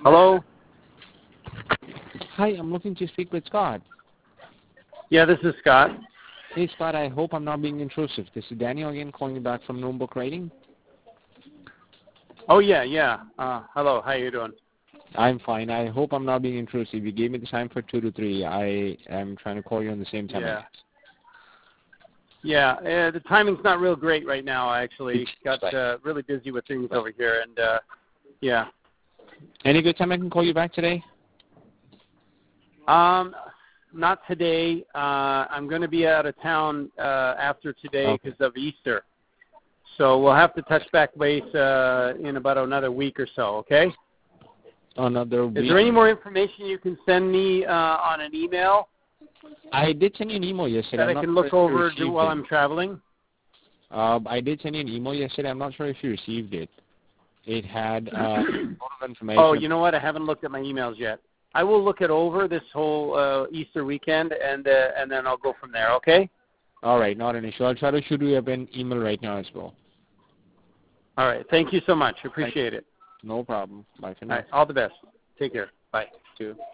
Hello? Hi, I'm looking to speak with Scott. Yeah, this is Scott. Hey, Scott, I hope I'm not being intrusive. This is Daniel again calling you back from Notebook Writing. Oh, yeah. Hello, how you doing? I'm fine. I hope I'm not being intrusive. You gave me the time for 2 to 3. I am trying to call you on the same time. Yeah, the timing's not real great right now, I actually. Got really busy with things over here, and, yeah. Any good time I can call you back today? Not today. I'm going to be out of town after today because of Easter. So we'll have to touch back base in about another week or so, okay? Another week. Is there any more information you can send me on an email? I did send you an email yesterday. That I can look over while I'm traveling? I did send you an email yesterday. I'm not sure if you received it. It had a lot of information. Oh, you know what? I haven't looked at my emails yet. I will look it over this whole Easter weekend, and then I'll go from there, okay? All right, not an issue. I'll try to shoot you up an email right now as well. All right. Thank you so much. Appreciate it. No problem. Bye for now. All right. All the best. Take care. Bye. You too.